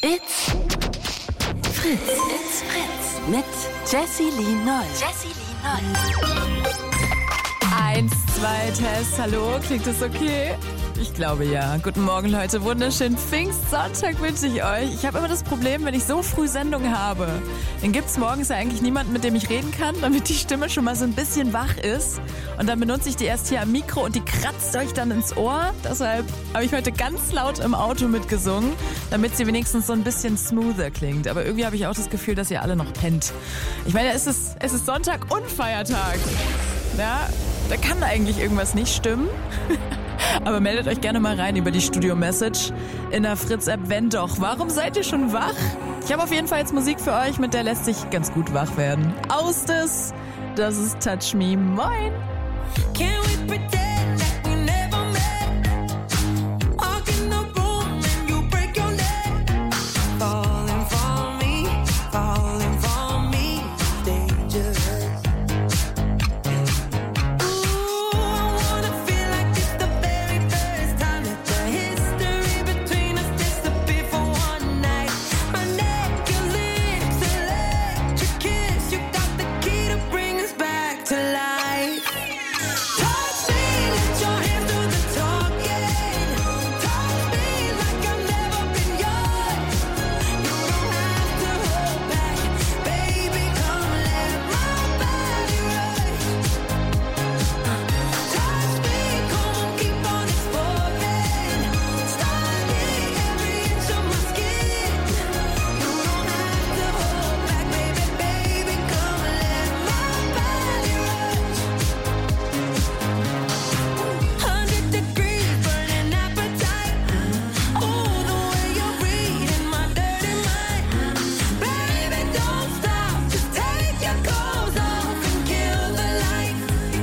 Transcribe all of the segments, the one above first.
It's Fritz. It's Fritz. Mit Jessie Lee Noll. 1, 2, Test, hallo, klingt das okay? Ich glaube ja. Guten Morgen, Leute, wunderschönen Pfingstsonntag wünsche ich euch. Ich habe immer das Problem, wenn ich so früh Sendung habe, dann gibt's morgens ja eigentlich niemanden, mit dem ich reden kann, damit die Stimme schon mal so ein bisschen wach ist. Und dann benutze ich die erst hier am Mikro und die kratzt euch dann ins Ohr. Deshalb habe ich heute ganz laut im Auto mitgesungen, damit sie wenigstens so ein bisschen smoother klingt. Aber irgendwie habe ich auch das Gefühl, dass ihr alle noch pennt. Ich meine, es ist Sonntag und Feiertag. Ja, da kann eigentlich irgendwas nicht stimmen. Aber meldet euch gerne mal rein über die Studio-Message in der Fritz-App, wenn doch. Warum seid ihr schon wach? Ich habe auf jeden Fall jetzt Musik für euch, mit der lässt sich ganz gut wach werden. Das ist Touch Me. Moin! Can we pretend that we never met? Walk in the room and you break your neck. Falling for me, dangerous. Ooh, I wanna feel like it's the very first time that the history between us disappeared for one night. My neck, your lips, electric kiss. You got the key to bring us back to life. Touch me, let your hands do the talking. Touch me like I've never been yours. You don't have to hold back, baby. Come let my body rush. Touch me, come on, keep on exploring. Study every inch of my skin. You don't have to hold back, baby. Come let my body rush. 100 degrees, burning appetite. Oh, the way you're reading my dirty mind. Baby, don't stop, just take your clothes off and kill the light.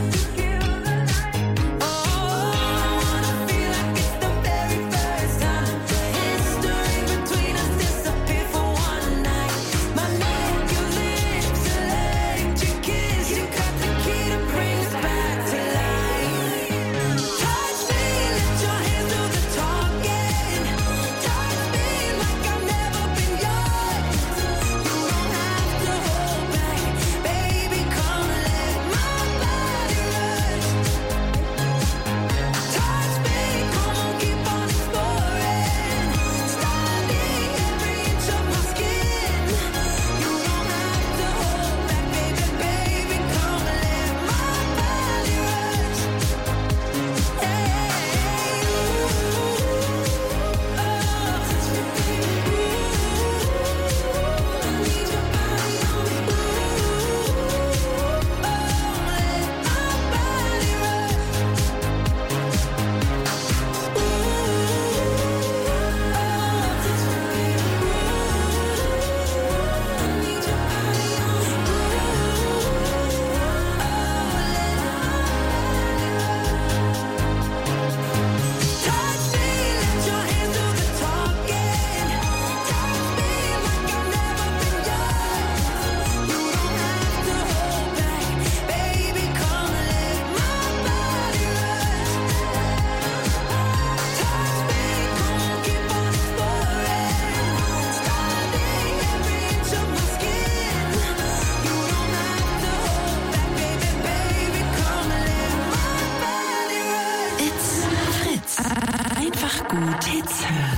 Oh, I wanna feel like it's the very first time the history between us disappeared for one night. My neck, your lips, electric kiss. You got the key to bring us back to life. Touch me, let your hands do the talking. Touch me like I've never been yours. You don't have to hold back, baby. Come let my body rush. Touch me, come on, keep on exploring. Study every inch of my skin. You don't have to hold back, baby. Come let my body rush. Touch me, let your hands do the talking. Touch me like I've never been yours. You don't have to hold back, baby. Come let my body rush. Touch me, come on, keep on exploring. Study every inch of my skin. You don't have to hold back, baby. Come let my body rush. It's Fritz. Einfach gut Hits hören.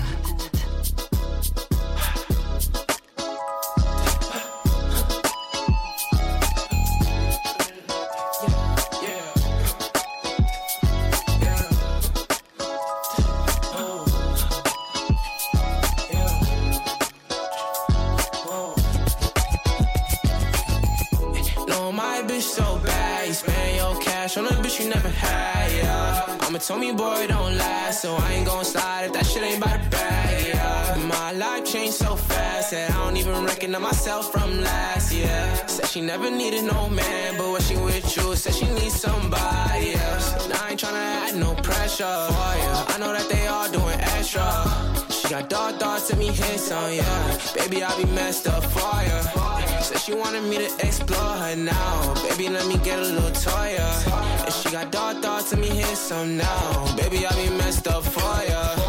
No, my bitch so bad. You spend your cash on a bitch you never had, yeah. I'm a Tommy boy, don't last, so I ain't gon' slide if that shit ain't by the bag, yeah. My life changed so fast that I don't even recognize myself from last year. Said she never needed no man, but when she with you, said she needs somebody else. Now I ain't tryna add no pressure for you. I know that they all doing extra. She got dark thoughts, let me hit some, yeah. Baby, I be messed up for you. Said she wanted me to explore her now. Baby, let me get a little toya. And she got dark thoughts, let me hit some now. Baby, I be messed up for ya. I get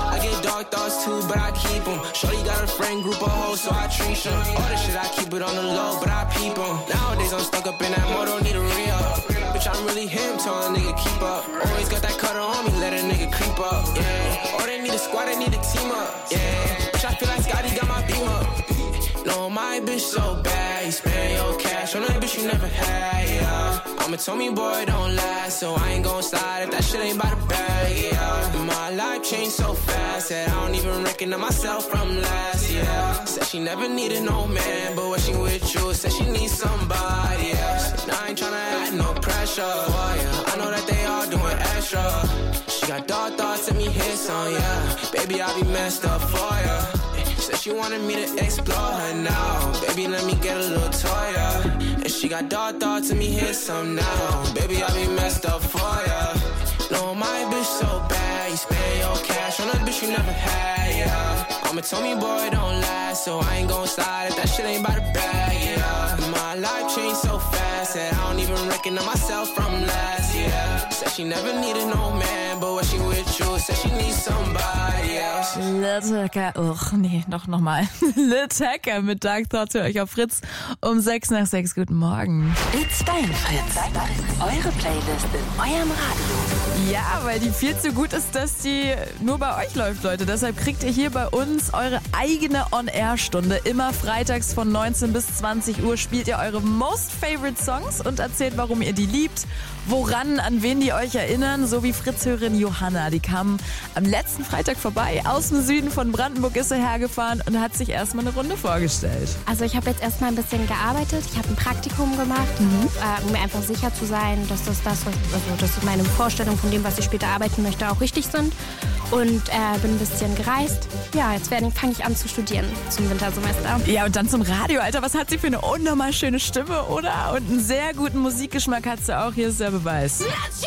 dark thoughts too, but I keep them. Shorty got a friend group of hoes, so I treat them. All this shit, I keep it on the low, but I peep them. Nowadays, I'm stuck up in that mode, don't need a re-up. Bitch, I'm really him, tell a nigga keep up. Always got that cutter on me, let a nigga creep up, yeah. Oh, they need a squad, they need a team up, yeah. Bitch, I feel like Scotty got my beam up. No, my bitch so bad, you spend your cash on a bitch you never had, yeah. I'ma tell me, boy, don't last, so I ain't gon' slide if that shit ain't by the bag, yeah. My life changed so fast that I don't even recognize myself from last, yeah. Said she never needed no man, but when she with you, said she needs somebody else. Now I ain't tryna add no pressure, oh, yeah. I know that they all doing extra. She got dark thoughts, let me hit some, yeah. Baby, I be messed up for ya. Said she wanted me to explore her now. Baby, let me get a little toya. And she got dark thoughts, let me hit some now. Baby, I be messed up for ya. No, my bitch so bad, you spend your cash on a bitch you never had, yeah. I'ma tell me, boy, don't last, so I ain't gon' slide if that shit ain't by the bag, yeah. My life changed so fast that I don't even recognize myself from last, yeah. Said she never needed no man, but when she with you, said she needs somebody else. Little Hacker, nochmal. Little Hacker mit Dark Thoughts für euch auf Fritz um 6 nach 6. Guten Morgen. It's dein Fritz. Eure Playlist in eurem Radio. Ja, weil die viel zu gut ist, dass die nur bei euch läuft, Leute. Deshalb kriegt ihr hier bei uns eure eigene On-Air-Stunde. Immer freitags von 19 bis 20 Uhr spielt ihr eure Most Favorite Songs und erzählt, warum ihr die liebt, woran, an wen die euch erinnern. So wie Fritz-Hörerin Johanna. Die kam am letzten Freitag vorbei. Aus dem Süden von Brandenburg ist sie hergefahren und hat sich erstmal eine Runde vorgestellt. Also ich habe jetzt erstmal ein bisschen gearbeitet. Ich habe ein Praktikum gemacht, um mir einfach sicher zu sein, dass dass meine Vorstellungen von dem, was ich später arbeiten möchte, auch richtig sind. Und bin ein bisschen gereist. Ja, jetzt fange ich an zu studieren zum Wintersemester. Ja, und dann zum Radio. Alter, was hat sie für eine unnormal schöne Stimme, oder? Und einen sehr guten Musikgeschmack hat sie auch. Hier ist der Beweis.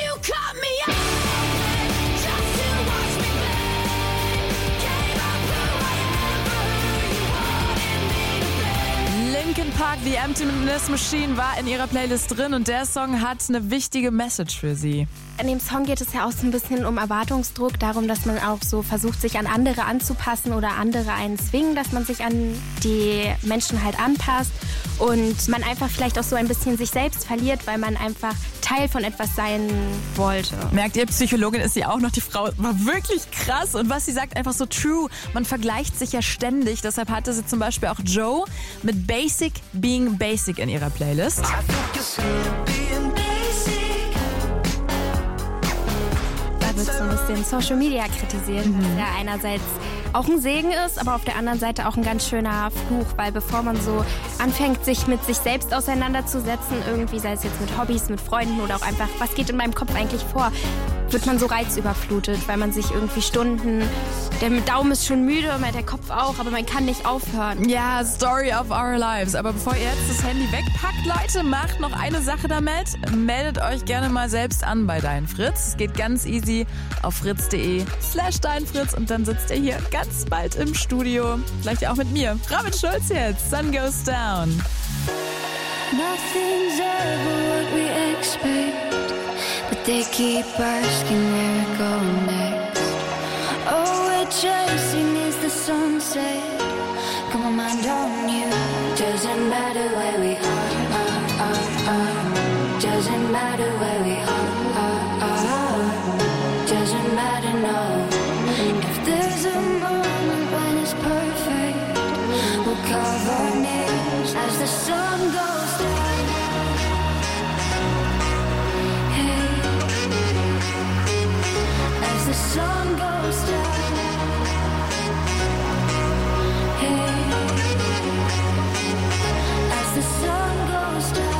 Linkin Park, The Emptiness Machine war in ihrer Playlist drin und der Song hat eine wichtige Message für sie. In dem Song geht es ja auch so ein bisschen um Erwartungsdruck, darum, dass man auch so versucht, sich an andere anzupassen oder andere einen zwingen, dass man sich an die Menschen halt anpasst und man einfach vielleicht auch so ein bisschen sich selbst verliert, weil man einfach Teil von etwas sein wollte. Merkt ihr, Psychologin ist sie auch noch, die Frau war wirklich krass und was sie sagt, einfach so true. Man vergleicht sich ja ständig, deshalb hatte sie zum Beispiel auch Joe mit Basic Being Basic in ihrer Playlist. Da wird so ein bisschen Social Media kritisiert, was ja einerseits auch ein Segen ist, aber auf der anderen Seite auch ein ganz schöner Fluch, weil bevor man so anfängt, sich mit sich selbst auseinanderzusetzen, irgendwie, sei es jetzt mit Hobbys, mit Freunden oder auch einfach, was geht in meinem Kopf eigentlich vor, wird man so reizüberflutet, weil man sich irgendwie der Daumen ist schon müde, der Kopf auch, aber man kann nicht aufhören. Ja, Story of our lives. Aber bevor ihr jetzt das Handy wegpackt, Leute, macht noch eine Sache damit. Meldet euch gerne mal selbst an bei Dein Fritz. Es geht ganz easy auf fritz.de/deinfritz und dann sitzt ihr hier ganz bald im Studio. Vielleicht auch mit mir. Robin Schulz jetzt. Sun Goes Down. Nothing's ever what we expect, but they keep asking where we're going next. All we're chasing is the sunset. Come on, mind on you. Doesn't matter where we are. Doesn't matter where we are. Doesn't matter, no. If there's a moment when it's perfect, we'll carve our names as the sun goes down. Hey, as the sun goes down. Hey, as the sun goes down.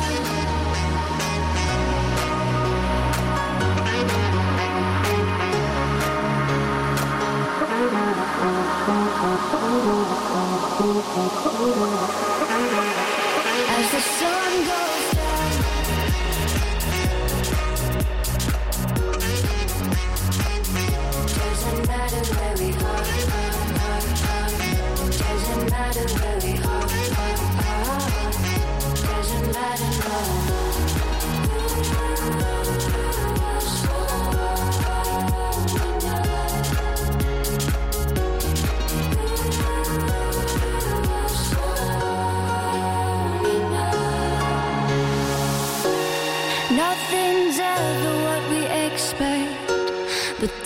As the sun goes down. Doesn't matter where we are. Doesn't matter where we are. Doesn't matter, no.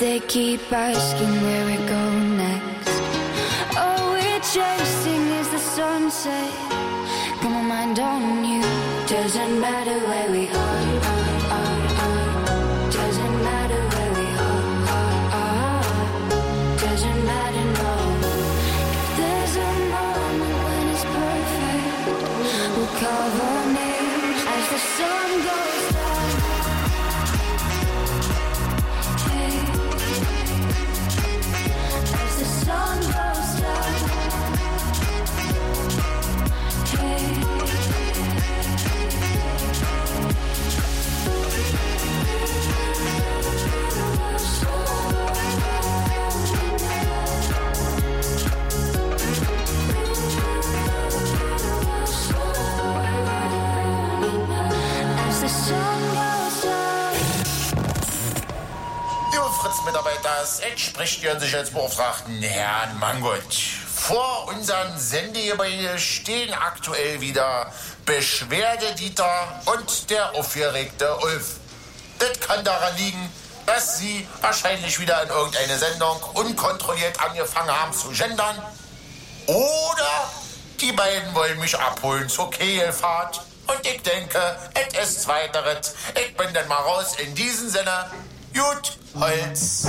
They keep asking where we go next. All we're chasing is the sunset. Got my mind on you. Doesn't matter where we are. Doesn't matter where we are. Doesn't matter, no. If there's a moment when it's perfect, we'll carve our names as the sun goes down. Hey, as the sun goes down. Hey. Fritz-Mitarbeiter, es entspricht Ihren Sicherheitsbeauftragten Herrn Mangold. Vor unseren Sendegebäude stehen aktuell wieder Beschwerde-Dieter und der aufgeregte Ulf. Das kann daran liegen, dass Sie wahrscheinlich wieder in irgendeine Sendung unkontrolliert angefangen haben zu gendern. Oder die beiden wollen mich abholen zur Kegelfahrt. Und ich denke, es ist zweiteres. Ich bin dann mal raus. In diesem Sinne, gut, Holz.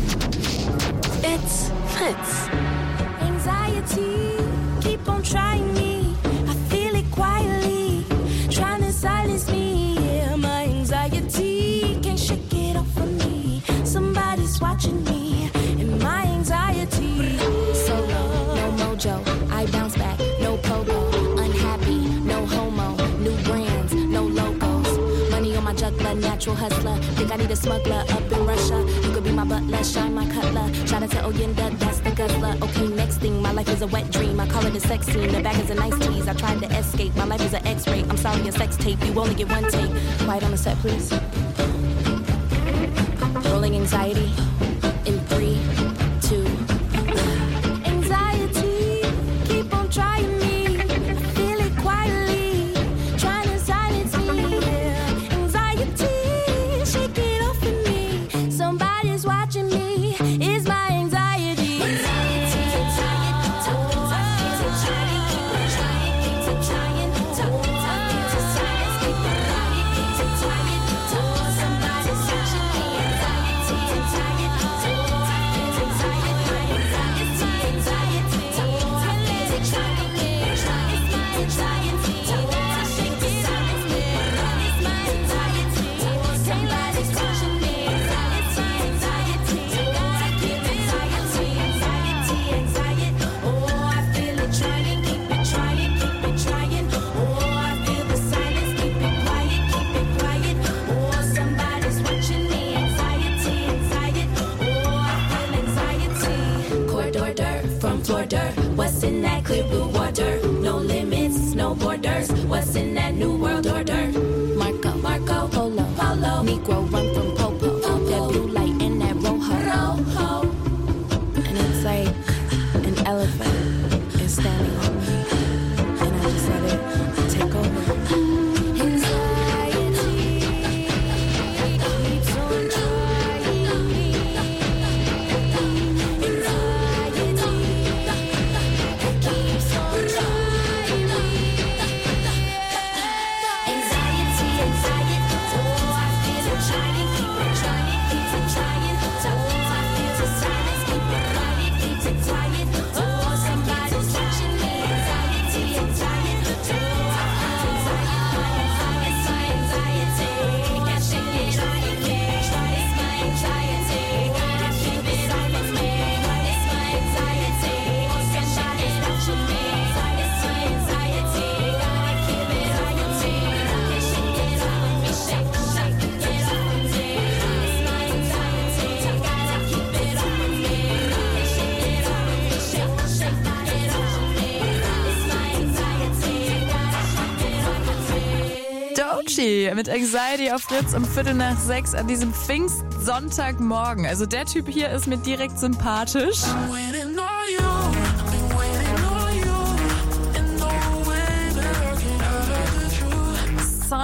It's Fritz. Anxiety, keep on trying me. I feel it quietly, trying to silence me. Yeah, my anxiety can't shake it off of me. Somebody's watching me, and my anxiety. Solo, no mojo, I bounce back, no pogo. Unhappy, no homo, new brands, no logos. Money on my juggler, natural hustler. Think I need a smuggler up in Russia. You could be my butler, shine my cutler. Shout out to Oyenda, that's the guzzler. Okay, next thing, my life is a wet dream. I call it a sex scene, the back is a nice tease. I tried to escape, my life is an x-ray. I'm sorry, a sex tape, you only get one take. Quiet on the set, please. Rolling anxiety in 3, 2, Anxiety, keep on trying me. I feel it quietly, trying to silence me. Yeah, anxiety, shake it off of me. Somebody's watching me. Is my anxiety. What's in that clear blue water? No limits, no borders. What's in that new world order? Marco, Polo, Negro run from Popo. That blue light in that rojo. and it's like an elephant is standing on me. And I just let it take over. Anxiety keeps on trying me. Anxiety keeps on trying me. Anxiety. Oh, I feel it trying, keep it trying. Oh, I feel the silence, keep it quiet, keep it quiet. Oh, somebody's watching me. Anxiety. Oh, I feel it's my anxiety. Can't shake it off of me. It's my anxiety. Gotta keep it on of me. It's my anxiety. Somebody's watching me. It's my anxiety. Gotta keep it on of me. Can't shake it off of me. Shake it off of me. It's my anxiety. Gotta keep it on of me. Can't shake it off of me. Shake it off of me. It's my anxiety. Gotta keep it on of me. Doechii mit Anxiety auf Fritz um 5:45 an diesem Pfingstsonntagmorgen. Also der Typ hier ist mir direkt sympathisch.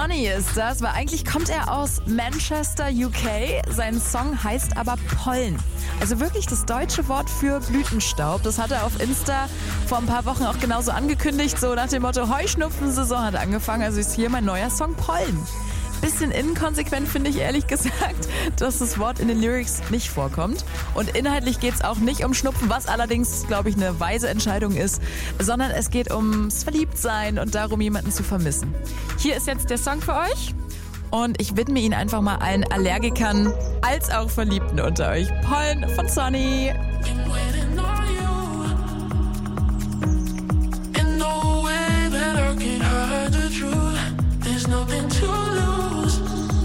Sonny ist das, weil eigentlich kommt er aus Manchester, UK. Sein Song heißt aber Pollen. Also wirklich das deutsche Wort für Blütenstaub. Das hat er auf Insta vor ein paar Wochen auch genauso angekündigt, so nach dem Motto Heuschnupfensaison hat angefangen. Also ist hier mein neuer Song Pollen. Bisschen inkonsequent finde ich ehrlich gesagt, dass das Wort in den Lyrics nicht vorkommt. Und inhaltlich geht es auch nicht um Schnupfen, was allerdings, glaube ich, eine weise Entscheidung ist, sondern es geht ums Verliebtsein und darum, jemanden zu vermissen. Hier ist jetzt der Song für euch und ich widme ihn einfach mal allen Allergikern als auch Verliebten unter euch. Pollen von Sonny. Nothing to lose.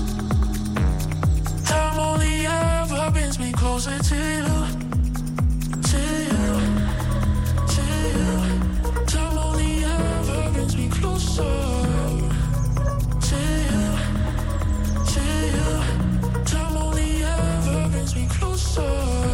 Time only ever brings me closer to you, to you, to you. Time only ever brings me closer to you, to you. Time only ever brings me closer.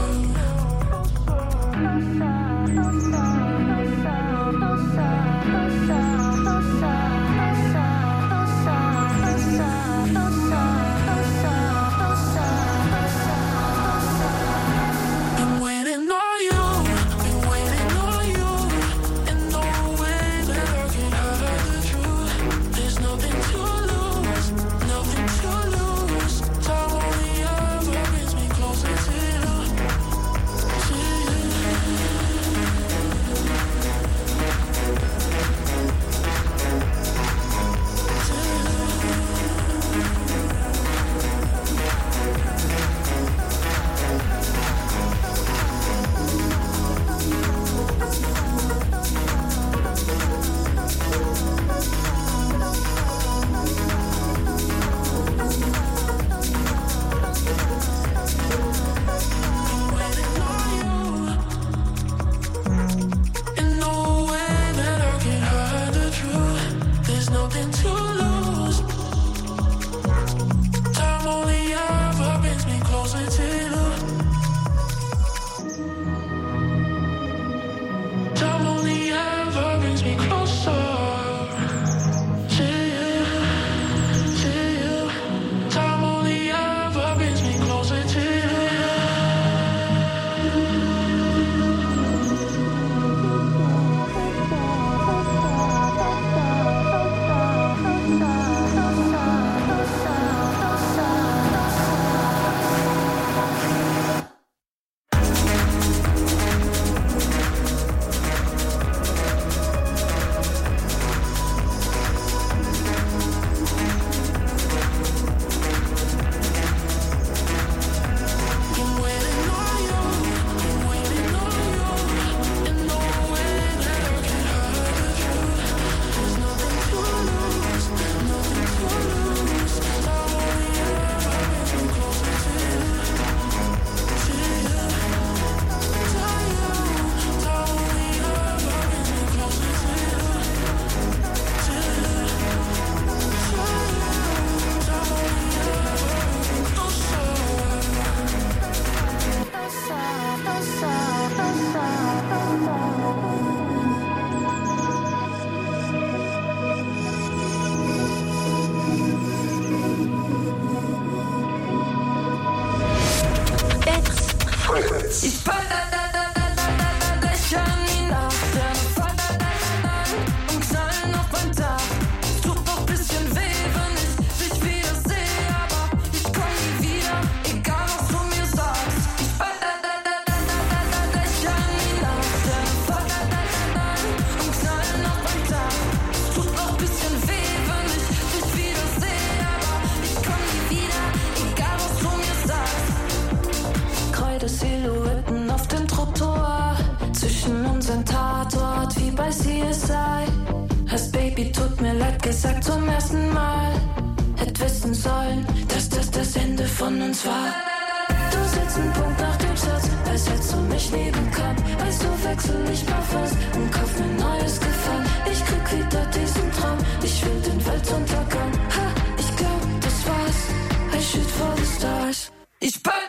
Gesagt zum ersten Mal, hätt wissen sollen, dass das Ende von uns war. Du setzt einen Punkt nach dem Satz, als hättest du mich nie bekannt. Weißt du, wechsel ich mal fast und kauf mir neues Gefallen. Ich krieg wieder diesen Traum, ich will den Weltuntergang. Ha, ich glaub, das war's, I shoot for the stars. Ich bin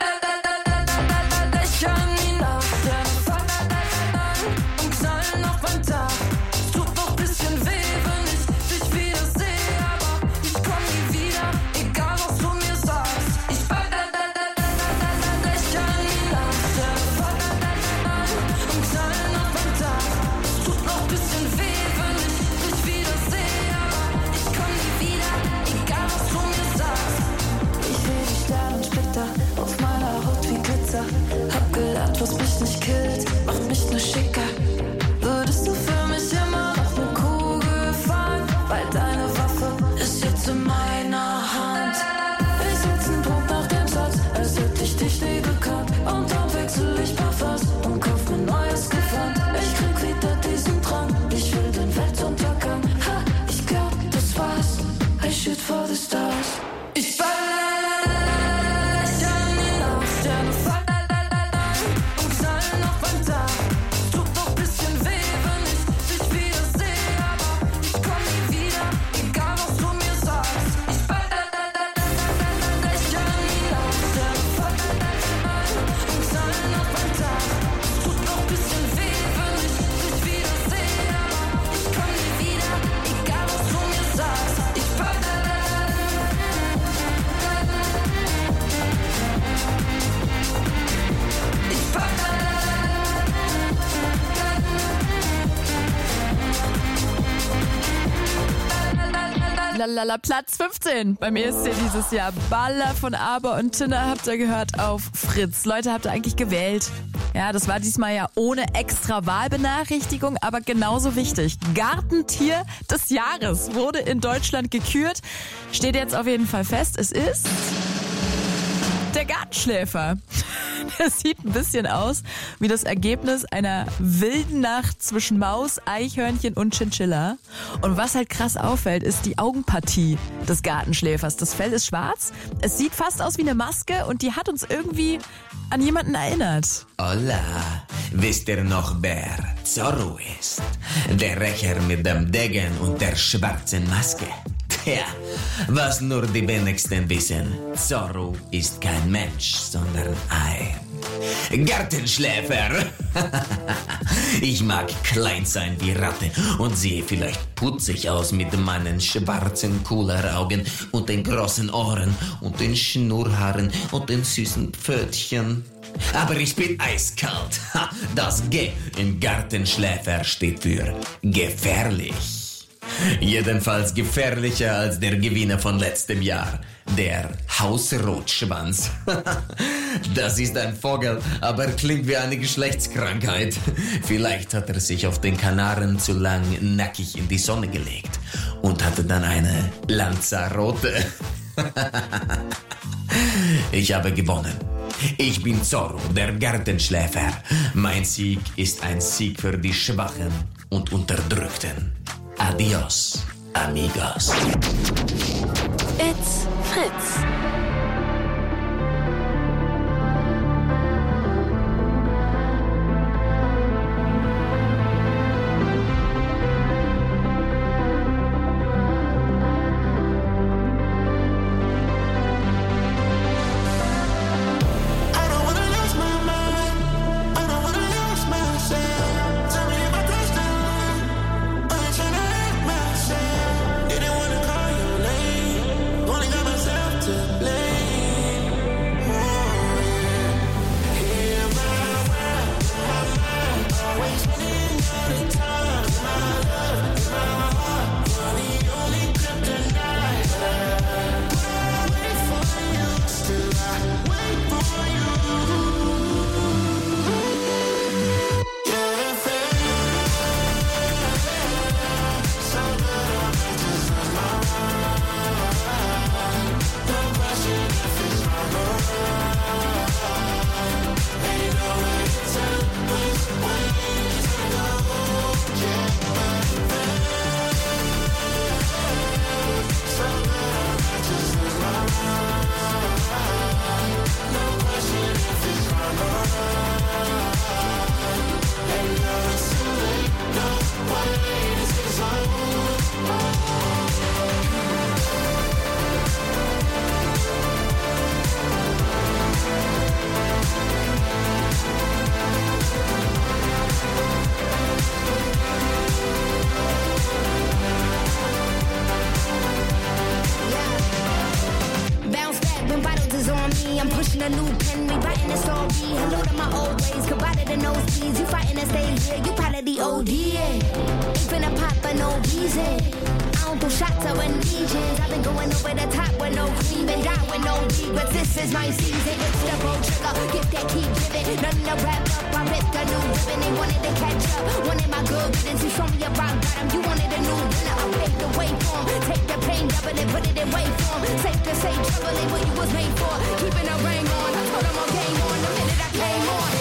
Tut noch bisschen weh, wenn ich dich wiedersehe, aber ich komm Lalala, Platz 15 beim ESC dieses Jahr. Baller von Aber und Tinner habt ihr gehört auf Fritz. Leute, habt ihr eigentlich gewählt? Ja, das war diesmal ja ohne extra Wahlbenachrichtigung, aber genauso wichtig. Gartentier des Jahres wurde in Deutschland gekürt. Steht jetzt auf jeden Fall fest, es ist der Gartenschläfer. Der sieht ein bisschen aus wie das Ergebnis einer wilden Nacht zwischen Maus, Eichhörnchen und Chinchilla. Und was halt krass auffällt, ist die Augenpartie des Gartenschläfers. Das Fell ist schwarz, es sieht fast aus wie eine Maske und die hat uns irgendwie an jemanden erinnert. Hola, wisst ihr noch, wer Zorro ist? Der Rächer mit dem Degen und der schwarzen Maske. Tja, was nur die wenigsten wissen, Zorro ist kein Mensch, sondern ein Gartenschläfer. Ich mag klein sein wie Ratte und sehe vielleicht putzig aus mit meinen schwarzen Kulleraugen und den großen Ohren und den Schnurrhaaren und den süßen Pfötchen. Aber ich bin eiskalt. Das G im Gartenschläfer steht für gefährlich. Jedenfalls gefährlicher als der Gewinner von letztem Jahr, der Hausrotschwanz. Das ist ein Vogel, aber klingt wie eine Geschlechtskrankheit. Vielleicht hat er sich auf den Kanaren zu lang nackig in die Sonne gelegt und hatte dann eine Lanzarote. Ich habe gewonnen. Ich bin Zorro, der Gartenschläfer. Mein Sieg ist ein Sieg für die Schwachen und Unterdrückten. Adios, amigos. It's Fritz. I'm pushing a new pen, rewriting the story. Hello to my old ways, goodbye to the nosebleeds. You fighting to stay here, you part of the OD. Ain't finna pop for no reason. I don't throw shots, I run legions. I've been going over the top with no cream, been down with no regrets. This is my season, it's the road trigger. Get that keep giving, nothing to wrap up. I ripped a new ribbon, they wanted to catch up. Wanted my good riddance, you show me a rock bottom. You wanted a new winner, I paved the way for 'em. Take the pain, double it, put it in way form. Safe to say, trouble ain't what you was made for. Keeping a ring on, I told 'em I'm game on the minute I came on.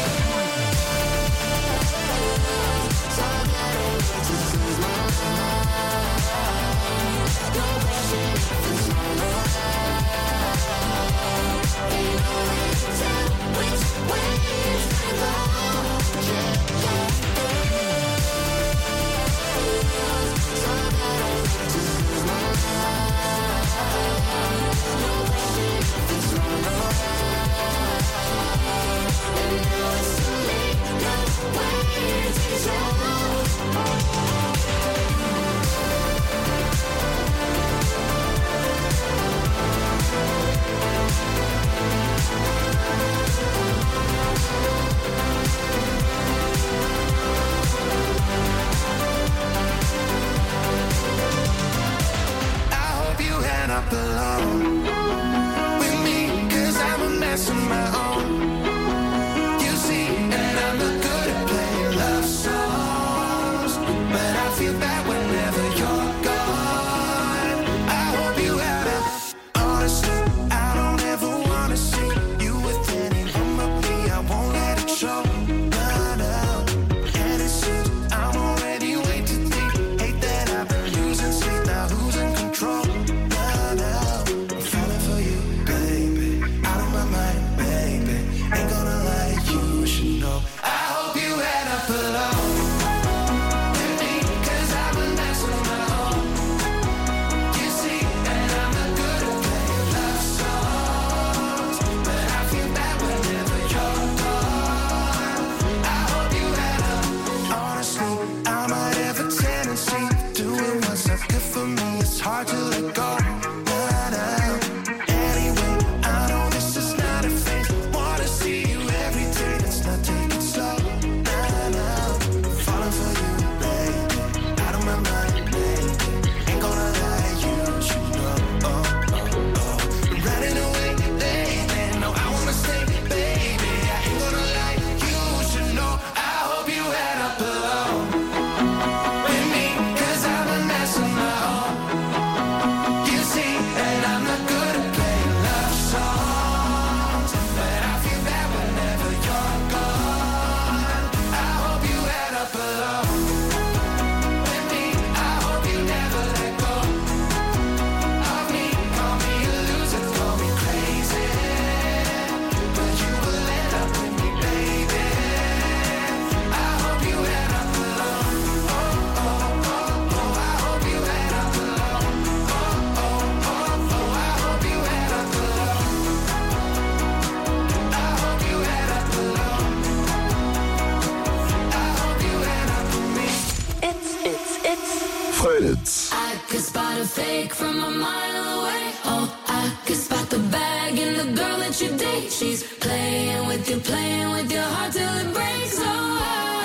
Fritz. I could spot a fake from a mile away. Oh, I could spot the bag in the girl that you date. She's playing with your heart till it breaks. Oh,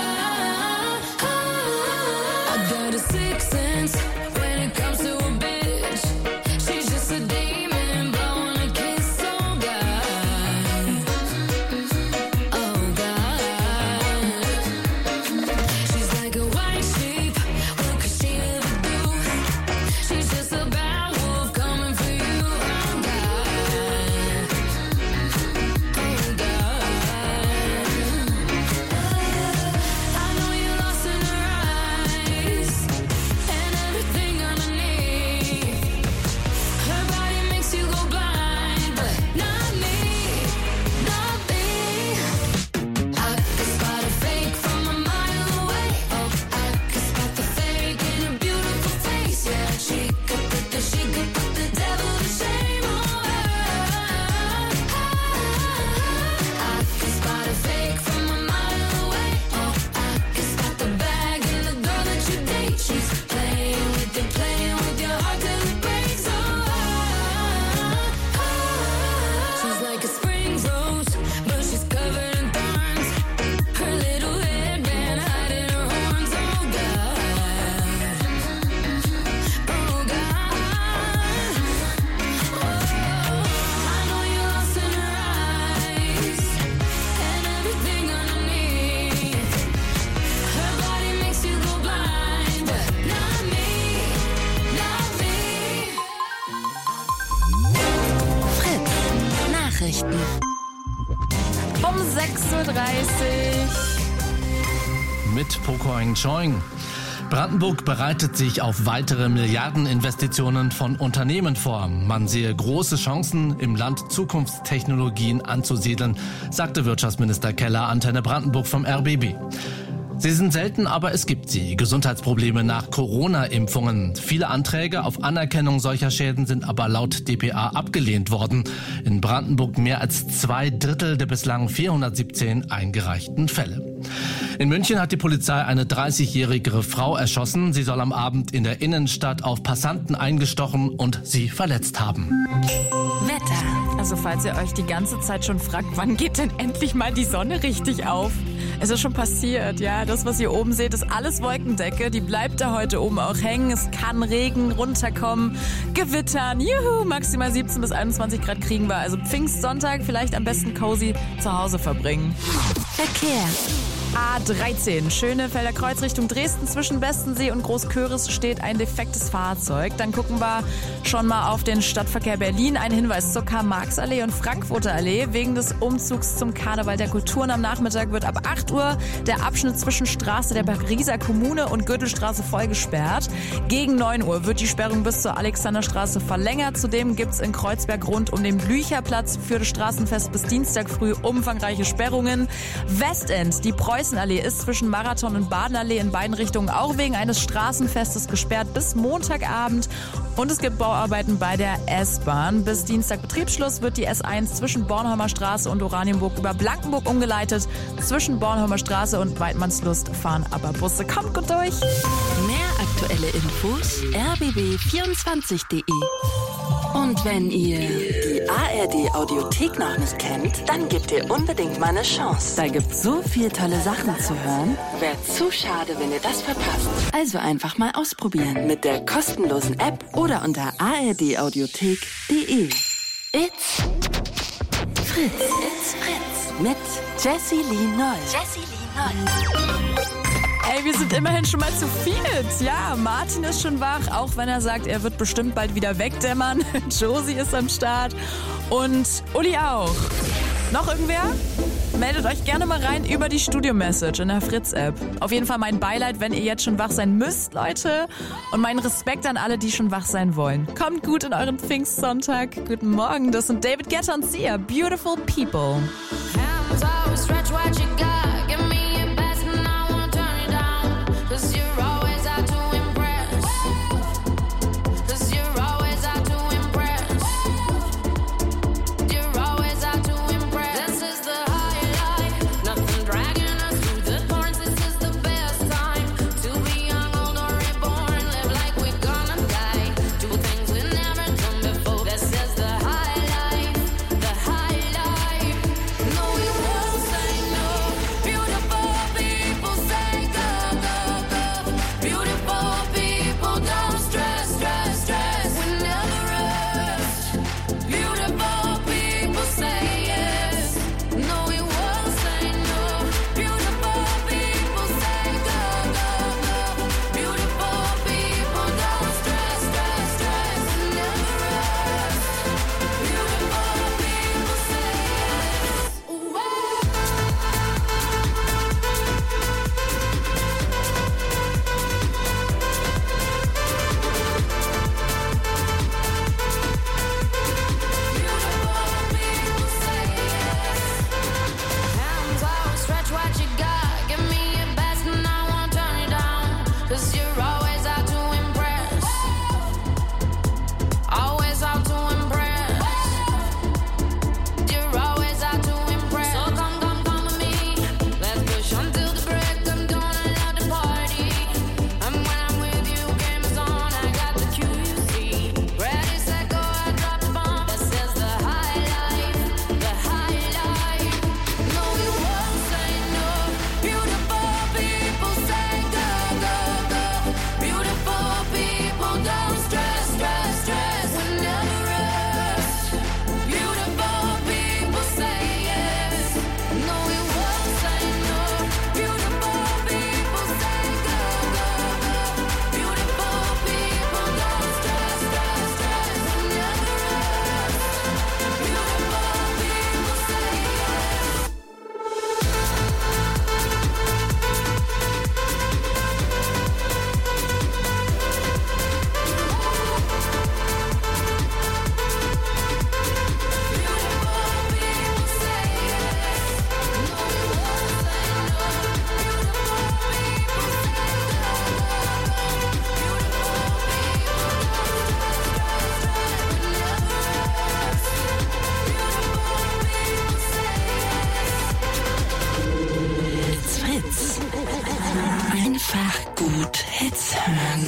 I got a sixth sense when it comes to a bitch. She's just a demon blowing a kiss. Oh God, oh God. She's like a white sheep. What could she ever do? She's just a bad wolf coming for you. Oh God, oh God. I know you're lost in her eyes and everything underneath. Her body makes you go blind, but not me, not me. I could spot a fake from a mile away. Oh, I could spot the fake in her beautiful face. Yeah, she could put the devil to shame. Oh, I could spot a fake from a mile away. Oh, I could spot the bag in the girl that you date. She's playing with your heart till it breaks. She's like a spring rose, but she's covered in thorns. Her little headband hiding her horns. Oh God, oh God. I know you're lost in her eyes and everything underneath. Her body makes you go blind, but not me, not me. Fritz. Nachrichten. Um 6.30 Uhr. Mit Poko Aing Choing. Brandenburg bereitet sich auf weitere Milliardeninvestitionen von Unternehmen vor. Man sehe große Chancen, im Land Zukunftstechnologien anzusiedeln, sagte Wirtschaftsminister Keller Antenne Brandenburg vom RBB. Sie sind selten, aber es gibt sie. Gesundheitsprobleme nach Corona-Impfungen. Viele Anträge auf Anerkennung solcher Schäden sind aber laut dpa abgelehnt worden. In Brandenburg mehr als 2/3 der bislang 417 eingereichten Fälle. In München hat die Polizei eine 30-jährige Frau erschossen. Sie soll am Abend in der Innenstadt auf Passanten eingestochen und sie verletzt haben. Wetter. Also falls ihr euch die ganze Zeit schon fragt, wann geht denn endlich mal die Sonne richtig auf? Es ist schon passiert, ja. Das, was ihr oben seht, ist alles Wolkendecke. Die bleibt da heute oben auch hängen. Es kann Regen runterkommen, gewittern. Juhu, maximal 17 bis 21 Grad kriegen wir. Also Pfingstsonntag vielleicht am besten cozy zu Hause verbringen. Verkehr. A13, Schönefelder Kreuz Richtung Dresden. Zwischen Bestensee und Großköris steht ein defektes Fahrzeug. Dann gucken wir schon mal auf den Stadtverkehr Berlin. Ein Hinweis zur Karl-Marx-Allee und Frankfurter Allee. Wegen des Umzugs zum Karneval der Kulturen am Nachmittag wird ab 8 Uhr der Abschnitt zwischen Straße der Pariser Kommune und Gürtelstraße voll gesperrt. Gegen 9 Uhr wird die Sperrung bis zur Alexanderstraße verlängert. Zudem gibt's in Kreuzberg rund um den Blücherplatz für das Straßenfest bis Dienstag früh umfangreiche Sperrungen. Westend, die Preußenallee ist zwischen Marathon und Badenallee in beiden Richtungen auch wegen eines Straßenfestes gesperrt bis Montagabend. Und es gibt Bauarbeiten bei der S-Bahn. Bis Dienstag Betriebsschluss wird die S1 zwischen Bornholmer Straße und Oranienburg über Blankenburg umgeleitet. Zwischen Bornholmer Straße und Weidmannslust fahren aber Busse. Kommt gut durch! Mehr aktuelle Infos rbb24.de. Und wenn ihr die ARD Audiothek noch nicht kennt, dann gebt ihr unbedingt mal eine Chance. Da gibt's so viel tolle Sachen zu hören. Wäre zu schade, wenn ihr das verpasst. Also einfach mal ausprobieren mit der kostenlosen App oder unter ardaudiothek.de. It's Fritz. It's Fritz. Mit Jessie Lee Noll. Ey, wir sind immerhin schon mal zu viert. Ja, Martin ist schon wach, auch wenn er sagt, er wird bestimmt bald wieder wegdämmern. Josie ist am Start und Uli auch. Noch irgendwer? Meldet euch gerne mal rein über die Studio-Message in der Fritz-App. Auf jeden Fall mein Beileid, wenn ihr jetzt schon wach sein müsst, Leute. Und meinen Respekt an alle, die schon wach sein wollen. Kommt gut in euren Pfingstsonntag. Guten Morgen, das sind David Guetta und Sia. Beautiful People. Hands always stretch what you got. Give me your best and I won't turn it down. 'Cause you're always out to impress. 'Cause you're always out to impress. You're always out to impress. This is the high life. Nothing dragging us through the thorns. This is the best time to be young, old, or reborn. Live like hören.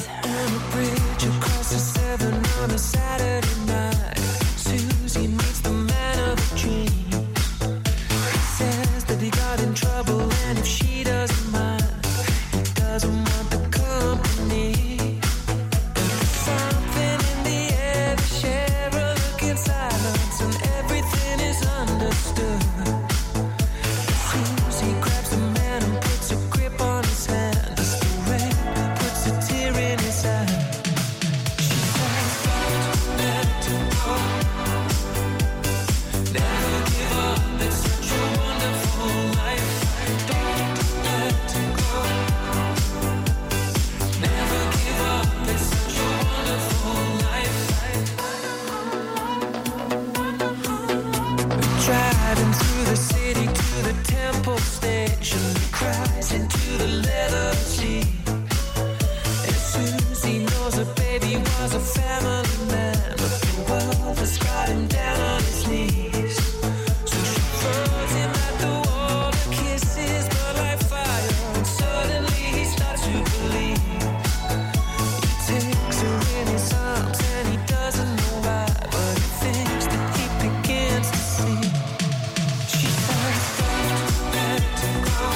Driving through the city to the temple station, cries into the leather seat. And Susie knows her baby was a family man, but the world has got him down on his knees. So she throws him at the wall, her kisses burn like fire, and suddenly he starts to believe. He takes her in his arms and he doesn't know why, but he thinks that he begins to see. She says, don't let him go.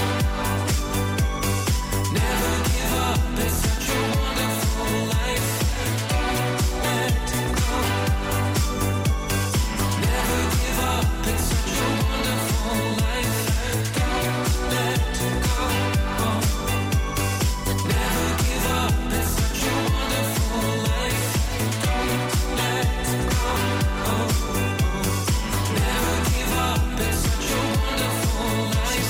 Never give up, it's such a wonderful life. Don't let him go. Never give up, it's such a wonderful life. Don't let him go. Never give up, it's such a wonderful life. Don't let him go. Never give up, it's such a wonderful life.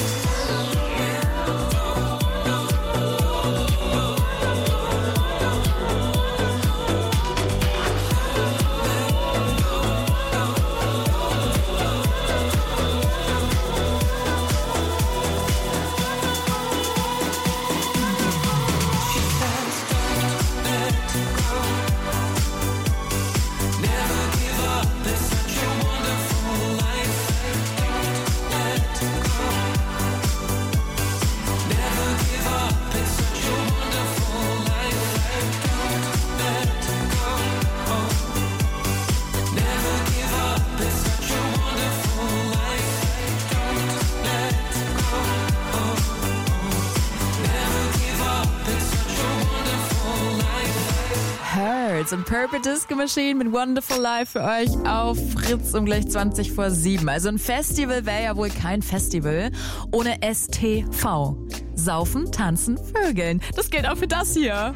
She says, don't let him go. Never give up, it's such a wonderful life. Don't let him go. Never give up, it's such a wonderful life. Don't let him go. Never give up, it's such a wonderful life. Don't let him go. Never give up, it's such a wonderful life. Hertz und Purple Disco Machine mit Wonderful Life für euch auf Fritz um gleich 20 vor 7. Also ein Festival wäre ja wohl kein Festival ohne STV. Saufen, tanzen, vögeln. Das gilt auch für das hier.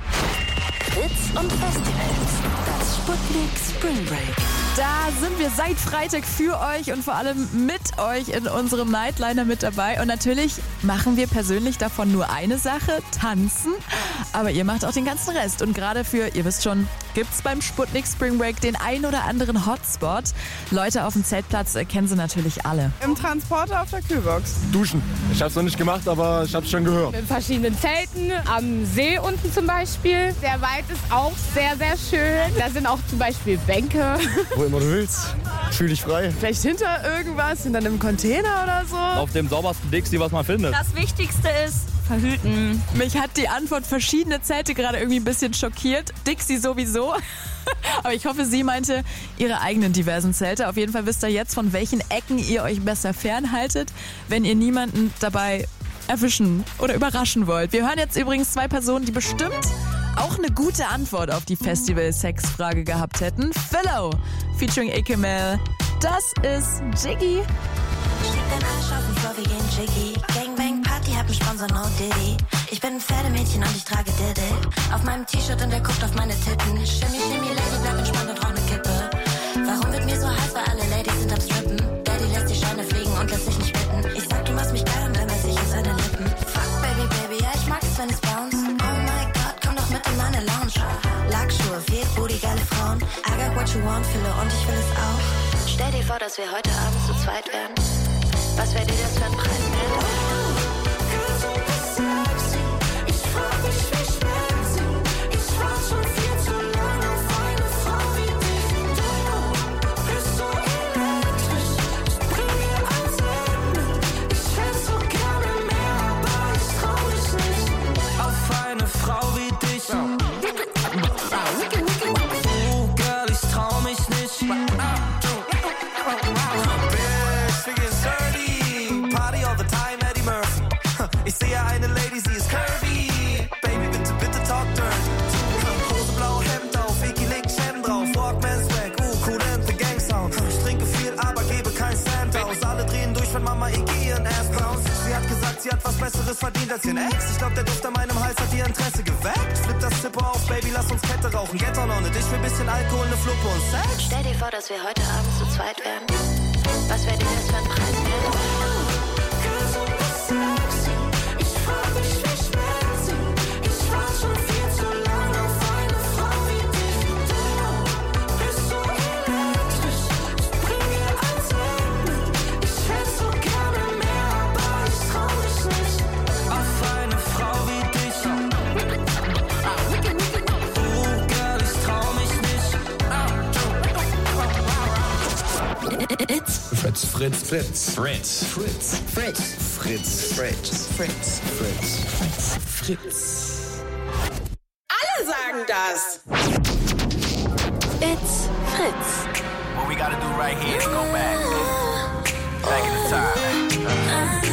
Hits und Festivals. Das Sputnik Spring Break. Da sind wir seit Freitag für euch und vor allem mit euch in unserem Nightliner mit dabei. Und natürlich machen wir persönlich davon nur eine Sache, tanzen. Aber ihr macht auch den ganzen Rest. Und gerade für, ihr wisst schon, gibt's beim Sputnik Spring Break den ein oder anderen Hotspot. Leute auf dem Zeltplatz kennen sie natürlich alle. Im Transporter auf der Kühlbox. Duschen. Ich hab's noch nicht gemacht, aber ich hab's schon gehört. In verschiedenen Zelten, am See unten zum Beispiel. Der Wald ist auch sehr, sehr schön. Da sind auch zum Beispiel Bänke. Wo immer du willst. Fühl dich frei. Vielleicht hinter irgendwas, hinter einem Container oder so. Auf dem saubersten Dixie, was man findet. Das Wichtigste ist verhüten. Mich hat die Antwort verschiedene Zelte gerade irgendwie ein bisschen schockiert. Dixie sowieso. Aber ich hoffe, sie meinte ihre eigenen diversen Zelte. Auf jeden Fall wisst ihr jetzt, von welchen Ecken ihr euch besser fernhaltet, wenn ihr niemanden dabei erwischen oder überraschen wollt. Wir hören jetzt übrigens zwei Personen, die bestimmt auch eine gute Antwort auf die Festival-Sex-Frage gehabt hätten. Philo featuring Akemel. Das ist Jiggy. Schieb dein Arsch auf den Floor, wir gehen Jiggy. Gangbang Party, hab einen Sponsor, no Diddy. Ich bin ein Pferdemädchen und ich trage Diddle. Auf meinem T-Shirt und der guckt auf meine Titten. Shimmy, shimmy, Lady, bleib entspannt und rauch ne Kippe. Warum wird mir so heiß, weil alle Ladies sind am Strippen. Daddy lässt die Scheine fliegen und lässt sich nicht bitten. Ich sag, du machst mich geil und dann weiß ich auf seine Lippen. Fuck, Baby, Baby, ja, ich mag es, wenn es bounce. Oh my God, komm doch mit in meine Lounge. Lackschuhe, viel Booty, geile Frauen. I got what you want, Philo, und ich will es auch. Stell dir vor, dass wir heute Abend zu zweit wären. Was wäre dir das für ein Preis wert? Auf eine Frau wie dich Besseres verdient als ihren Ex. Ich glaub, der Duft an meinem Hals hat ihr Interesse geweckt. Flip das Zipper auf, Baby, lass uns Kette rauchen. Get on it, ich will bisschen Alkohol, ne Fluppe und Sex. Stell dir vor, dass wir heute Abend zu zweit wären. Was wäre dir das für ein Preis wert? It's Fritz. Fritz. Fritz. Fritz. Fritz. Fritz. Fritz. Fritz. Fritz. Fritz. Fritz. Fritz. Alle sagen das. It's Fritz. What we gotta do right here is go back. Back in the time.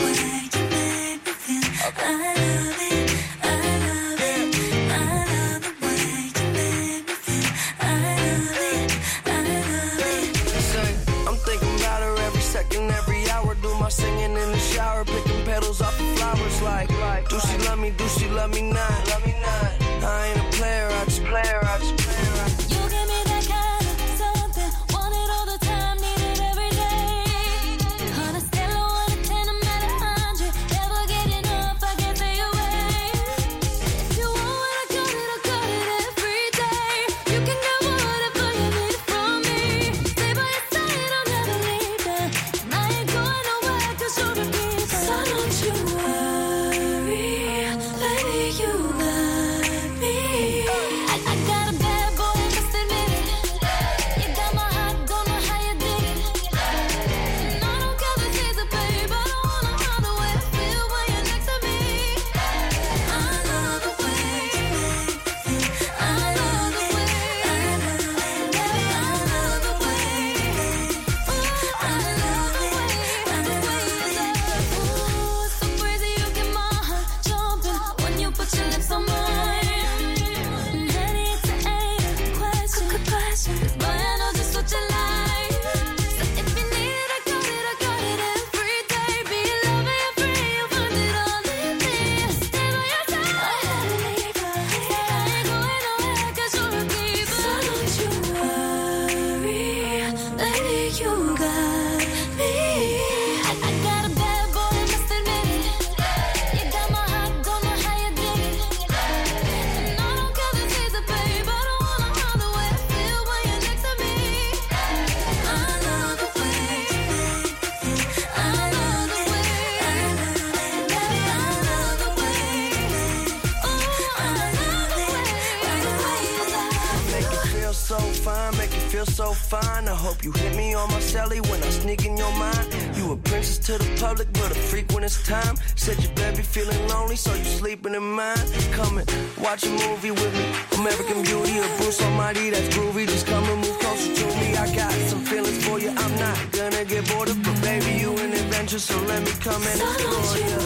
Singing in the shower, picking petals off the flowers like do she love me not? I ain't a player, I just play her. You give me that kind of something, want it all the time, need it every day. On a scale of 1 to 10, I'm at 100, never get enough, I can't stay away. If you want what I got it every day. You can get whatever you need from me. Stay by your side, I'll never leave you. And I ain't going nowhere 'cause you're the keeper. So don't you worry, baby, you got me. I got a bad boy, must admit it. You got my heart, don't know how you did it. And I don't care the taste of babe, I don't wanna know the way I feel when you're next to me. I love the way you make me feel. I love the way, baby, I love the way. I love the way you love. Ooh, it's so crazy, you get my heart jumping when you put your lips on mine. Daddy, it's an ain't question. Boy, I know just what you like. So if you need it, I got it every day. Be your lover, you're free, you find it all in me. Stay by your side. I ain't going nowhere 'cause you're a keeper. So don't you worry, baby, you got me. I got a bad boy, must admit it. You got my heart, don't know how you did it. And I don't care the taste of babe, I don't wanna know the way I feel when you're next to me. I love the way you make me feel. I love the way, baby, I love the way. Ooh, I love the way you love. Make you feel so fine, make you feel so fine. I hope you hit me on my celly when I sneak in your mind. You a princess to the public, but a freak when it's time. Said your baby feeling lonely, so you sleeping in mine. Come and watch a movie with me. American Beauty or Bruce Almighty, that's groovy. Just come and move closer to me. I got some feelings for you, I'm not gonna get bored of. But baby, you an adventure, so let me come and explore you.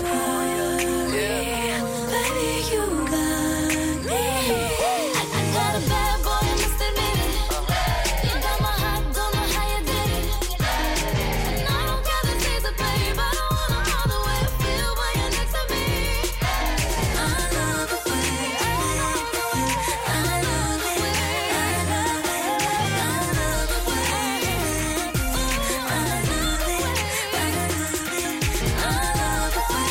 Baby, you got me. I got a bad boy, must admit it. You got my heart, don't know how you did it. And I don't care the taste of babe, I don't wanna know the way I feel when you're next to me. I love the way, I love the way, I love the way, I love the way, I love the way, I love the way, I love the way.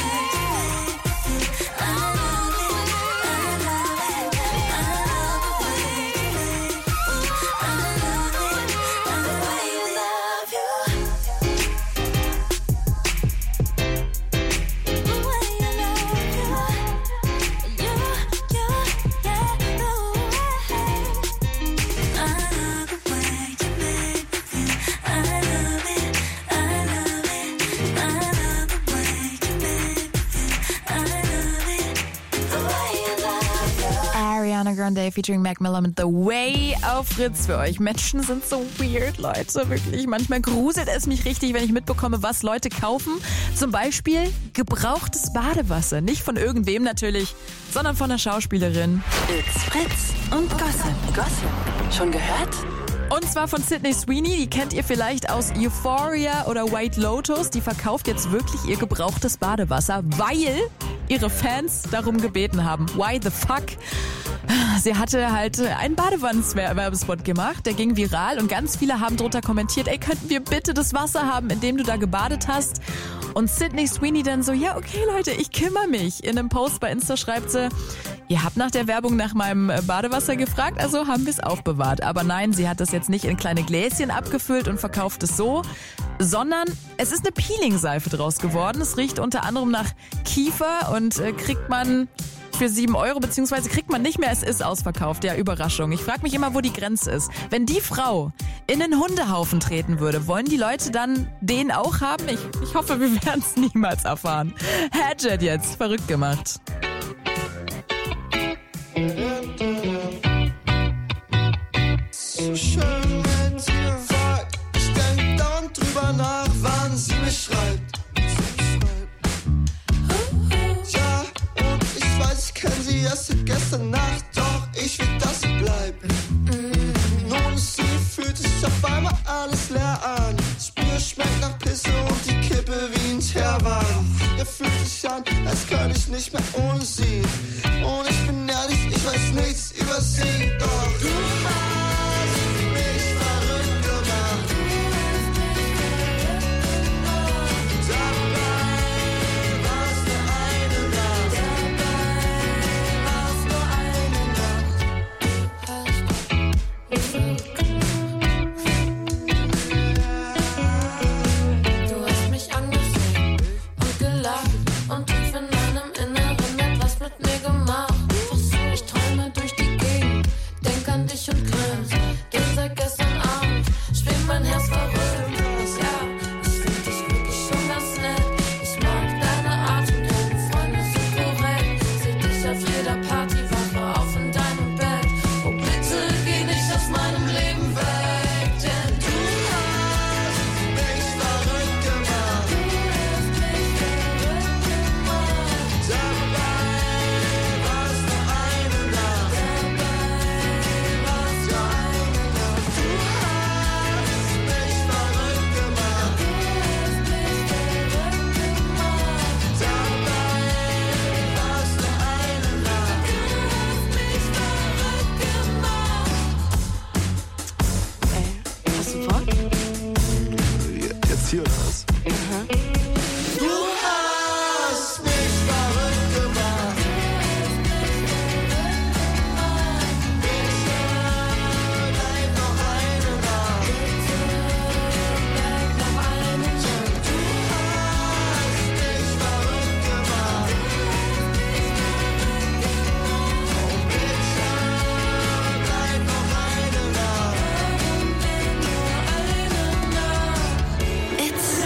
Ariana Grande featuring Mac Miller mit The Way auf Fritz für euch. Menschen sind so weird, Leute, wirklich. Manchmal gruselt es mich richtig, wenn ich mitbekomme, was Leute kaufen. Zum Beispiel gebrauchtes Badewasser. Nicht von irgendwem natürlich, sondern von einer Schauspielerin. It's Fritz und Gossip. Schon gehört? Und zwar von Sydney Sweeney, die kennt ihr vielleicht aus Euphoria oder White Lotus. Die verkauft jetzt wirklich ihr gebrauchtes Badewasser, weil ihre Fans darum gebeten haben. Why the fuck? Sie hatte halt einen Badewannen-Werbespot gemacht, der ging viral und ganz viele haben drunter kommentiert, ey, könnten wir bitte das Wasser haben, in dem du da gebadet hast? Und Sydney Sweeney dann so, ja okay Leute, ich kümmere mich. In einem Post bei Insta schreibt sie, ihr habt nach der Werbung nach meinem Badewasser gefragt, also haben wir es aufbewahrt. Aber nein, sie hat das jetzt nicht in kleine Gläschen abgefüllt und verkauft es so, sondern es ist eine Peeling-Seife draus geworden. Es riecht unter anderem nach Kiefer und kriegt man für 7 €, beziehungsweise kriegt man nicht mehr, es ist ausverkauft. Ja, Überraschung. Ich frage mich immer, wo die Grenze ist. Wenn die Frau in den Hundehaufen treten würde, wollen die Leute dann den auch haben? Ich hoffe, wir werden es niemals erfahren. Hadjet jetzt, verrückt gemacht. So schön mit dir. Fuck, ich denk dauernd drüber nach, wann sie mich schreibt. Ja, und ich weiß, ich kenn sie erst seit gestern Nacht, doch ich will, dass sie bleibt. Ohne sie fühlt sich auf einmal alles leer an. Das Bier schmeckt nach Pisse und die Kippe wie ein Teerwagen. Er fühlt sich an, als könnte ich nicht mehr ohne sie. Und ich bin ehrlich, ich weiß nichts über sie, doch du hast mich verrückt gemacht. Dabei war's nur eine Nacht. Du hast mich angesehen und gelacht und tief in meinem Inneren etwas mit mir gemacht. Ich träume durch die Gegend, denk an dich und grinse. Denn seit gestern Abend schwingt mein Herz verrückt. Ja, ich find dich wirklich schon ganz nett. Ich mag deine Art und deine Freunde sind korrekt. Seh dich auf jeder Party, wache auf in deinem Bett. Oh bitte geh nicht aus meinem Leben weg, denn du hast mich verrückt gemacht. Dabei war's nur eine Nacht. Du hast mich verrückt gemacht. Dabei war's nur eine Nacht. Hast du Bock? Jetzt hier oder was? Du hast mich verrückt gemacht. Ich bleib noch eine Nacht. Du hast mich verrückt gemacht. Oh bitte, bleib noch eine Nacht. It's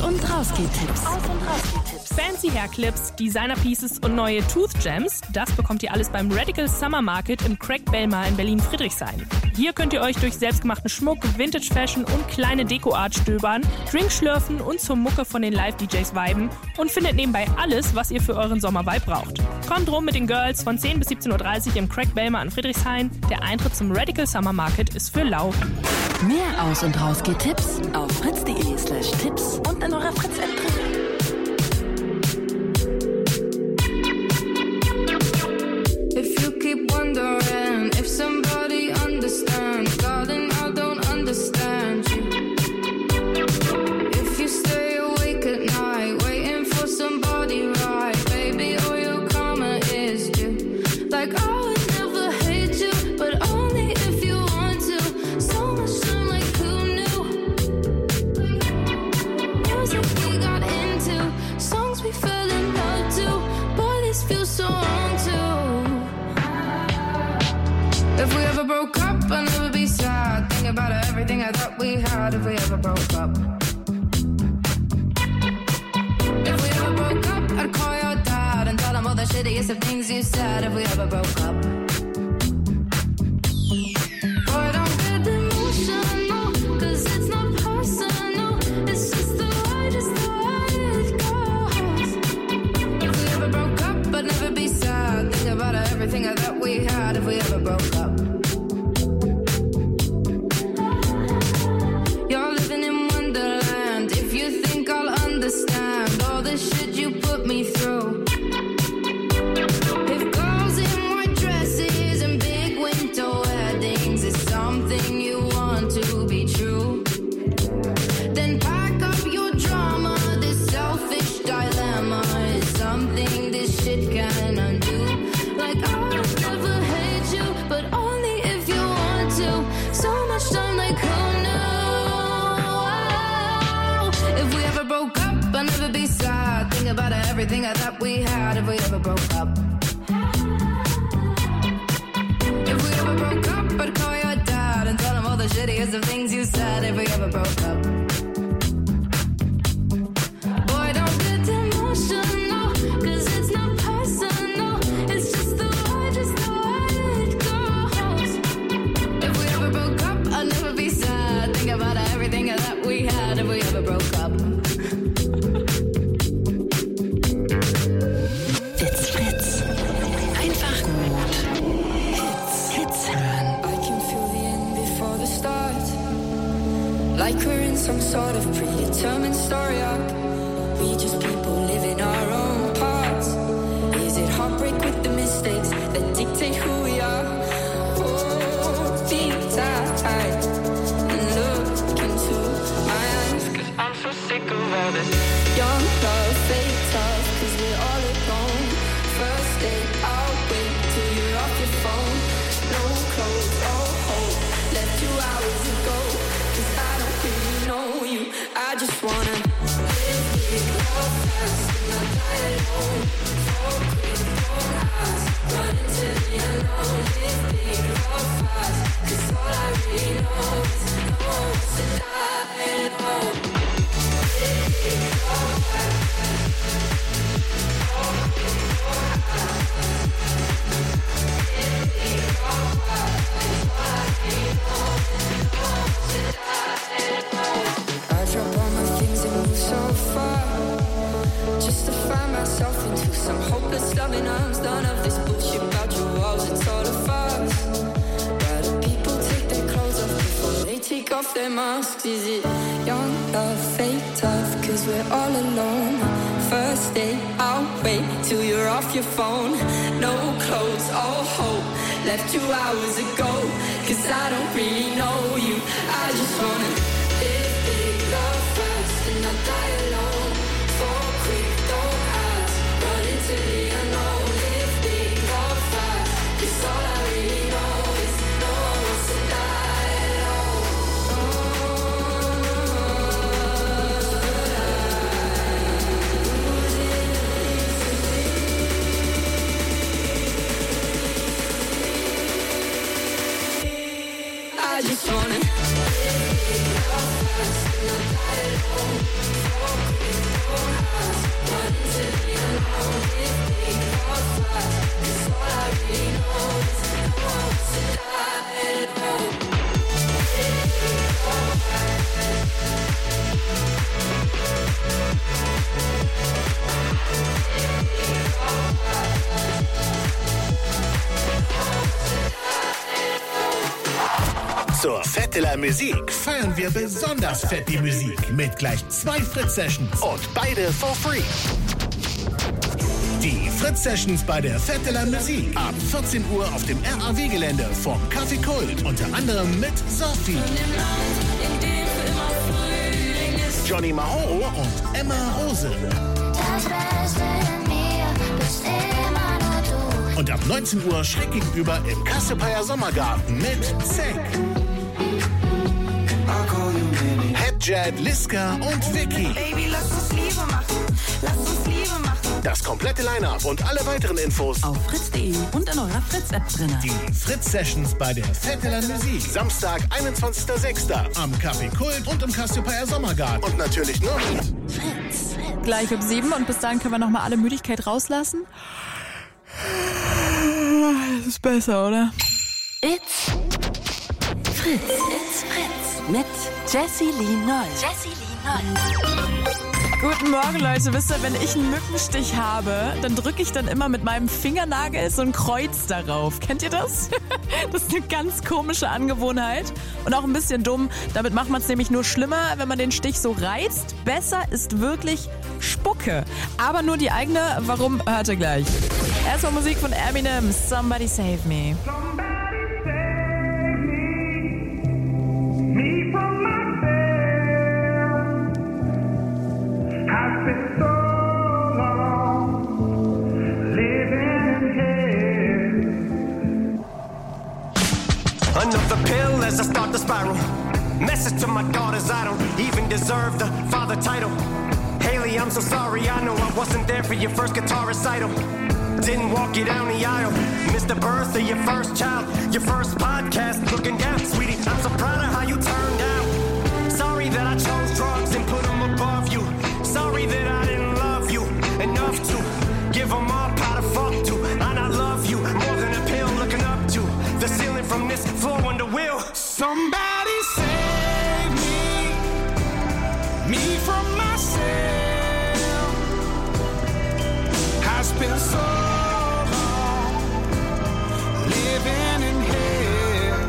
und Rausgeh-Tipps. Fancy Hairclips, Designer Pieces und neue Tooth Gems, das bekommt ihr alles beim Radical Summer Market im Craig Bellmar in Berlin-Friedrichshain. Hier könnt ihr euch durch selbstgemachten Schmuck, Vintage Fashion und kleine Deko-Art stöbern, Drinks schlürfen und zur Mucke von den Live-DJs viben und findet nebenbei alles, was ihr für euren Sommer-Vibe braucht. Kommt rum mit den Girls von 10 bis 17.30 Uhr im Craig Bellmar in Friedrichshain. Der Eintritt zum Radical Summer Market ist für lau. Mehr Aus- und Rausgeh-Tipps auf fritz.de/Tipps und in eurer Fritz-App drin. If you keep wondering if somebody understands, darling, I don't understand you. If you stay awake at night, waiting for somebody right, baby, all your karma is due. Like I would never hate you, but only if you want to. So much time, like who knew? Music we got into, songs we fell in love to, boy, this feels so wrong too. If we ever broke up, I'd never be sad. Think about everything I thought we had. If we ever broke up. If we ever broke up, I'd call your dad and tell him all the shittiest of things you said. If we ever broke up. Boy, don't get emotional, 'cause it's not personal. It's just the way it goes. If we ever broke up, I'd never be sad. Think about everything I thought we had. If we ever broke up. You're living in Wonderland. If you think I'll understand all the shit you put me through. If girls in white dresses and big winter weddings is something you want to be true, then pack up your drama. This selfish dilemma is something this shit can undo. Like I would never hate you, but only if you want to. So much time, like who knew? If we ever broke up, I'd never be sad. Think about everything I thought we had. If we ever broke up. If we ever broke up, I'd call your dad and tell him all the shittiest of things you said. If we ever broke up. Boy, don't get emotional, 'cause it's not personal. It's just the way it goes. If we ever broke up, I'd never be sad. Think about everything that we had. If we ever broke up. Fritz. Einfach gut. Hits hören. I can feel the end before the start. Like we're in some sort of predetermined story arc. We just people living our own parts. Is it heartbreak with the mistakes that dictate who we are? Oh, deep dive and look into my eyes, 'cause I'm so sick of all this young love, fake tough, 'cause we're all alone. First day, I'll wait till you're off your phone. No clothes, oh hope, left 2 hours ago, 'cause I don't really know you. I just wanna live big, love fast, and not die alone. So quick, don't ask, run into the unknown. Live big, love fast, 'cause all I really know is no one wants to die alone. Live big, love fast. I drop all my things and move so far, just to find myself into some hopeless loving arms. None of this bullshit about your walls, it's all a farce. Why do people take their clothes off before they take off their masks? Is it young love, fake tough, 'cause we're all alone. First day, I'll wait till you're off your phone. No clothes, all hope, left 2 hours ago, 'cause I don't really know you. I just wanna live big, love fast, and not die alone. Fall quick, don't ask, run into the unknown. Live big, love fast, 'cause all I really know is no one wants to die alone. I just wanna live big, love fast. Zur Fête de la Musique feiern wir besonders fett die Musik mit gleich 2 Fritz-Sessions und beide for free. Die Fritz-Sessions bei der Fête de la Musique ab 14 Uhr auf dem RAW-Gelände vom Café Kult, unter anderem mit Sophie, Johnny Mahoro und Emma Rose. Und ab 19 Uhr schräg gegenüber im Kassepayer Sommergarten mit Zack, Headjet, Liska und Vicky. Baby, lass uns Liebe machen. Lass uns Liebe machen. Das komplette Line-Up und alle weiteren Infos auf fritz.de und in eurer Fritz-App drin. Die Fritz-Sessions bei der Fête de la Musique. Samstag, 21.06. am Café Kult und im Kassepayer Sommergarten. Und natürlich nur mit Fritz. Gleich um 7 und bis dahin können wir nochmal alle Müdigkeit rauslassen. Das ist besser, oder? It's Fritz. It's Fritz. Mit Jessie Lee Noll. Jessie Lee Noll. Guten Morgen, Leute. Wisst ihr, wenn ich einen Mückenstich habe, dann drücke ich dann immer mit meinem Fingernagel so ein Kreuz darauf. Kennt ihr das? Das ist eine ganz komische Angewohnheit und auch ein bisschen dumm. Damit macht man es nämlich nur schlimmer, wenn man den Stich so reizt. Besser ist wirklich Spucke. Aber nur die eigene. Warum? Hört ihr gleich. Erstmal Musik von Eminem. Somebody Save Me. Another pill as I start the spiral. Message to my daughters, I don't even deserve the father title. Haley, I'm so sorry, I know I wasn't there for your first guitar recital. Didn't walk you down the aisle. Missed the birth of your first child. Your first podcast, looking down. Sweetie, I'm so proud of how you turned out. Sorry that I chose drugs and put them above you. Sorry that I didn't love you enough to give them all how to fuck to. And I love you more than a pill looking up to the ceiling from this floor under wheel. Somebody save me from myself. Has been so long living in hell.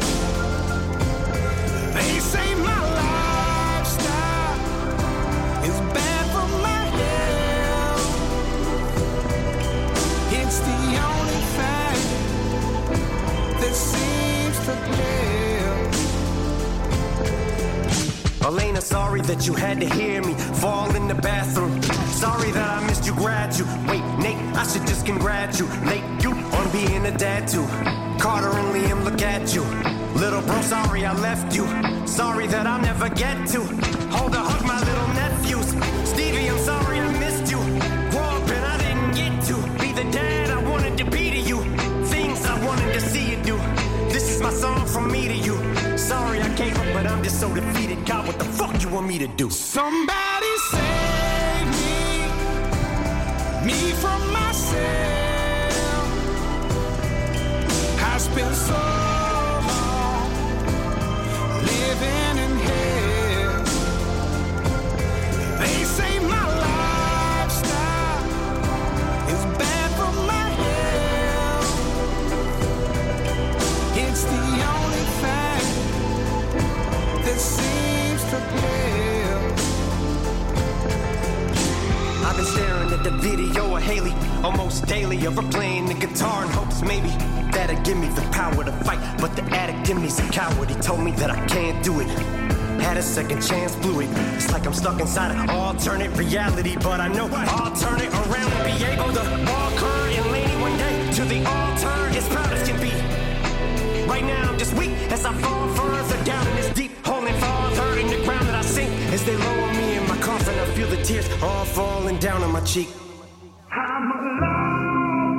They say my lifestyle is bad for my health. It's the only thing that seems to tell. Elena, sorry that you had to hear me fall in the bathroom. Sorry that I missed you, graduate. Nate, I should just congratulate you on being a dad too. Carter and Liam, look at you. Little bro, sorry I left you. Sorry that I'll never get to hold or hug my little nephews. Stevie, I'm sorry I missed you. Grow up and I didn't get to be the dad I wanted to be to you. Things I wanted to see you do. This is my song from me to you. Sorry I gave up, but I'm just so defeated. God, what the fuck you want me to do? Somebody save me from myself. Has been so long living in hell. They say my lifestyle is bad for my health. It's the only thing that seems to tell. I've been staring at the video of Haley almost daily, of her playing the guitar in hopes maybe that'll give me the power to fight. But the addict in me's a coward. He told me that I can't do it. Had a second chance, blew it. It's like I'm stuck inside an alternate reality, but I know I'll turn it around and be able to walk her and Laney one day to the altar as proud as can be. Right now I'm just weak as I fall further down in this deep hole and farther in the ground that I sink. As they lower me in my coffin, I feel the tears all falling down on my cheek. I'm alone,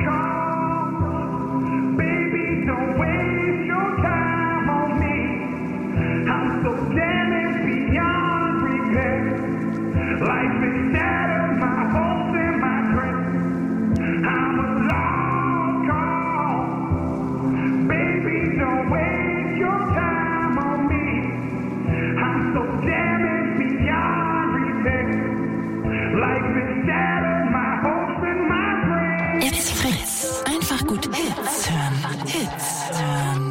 baby, don't waste your time on me. I'm so damn beyond Life is shattered, my hopes and my dreams. I'm a lost cause. Baby, don't waste your time on me. I'm so damaged beyond repair. Life is shattered, my hopes and my dreams. It's Fritz. Einfach gut Hits hören. Hits hören.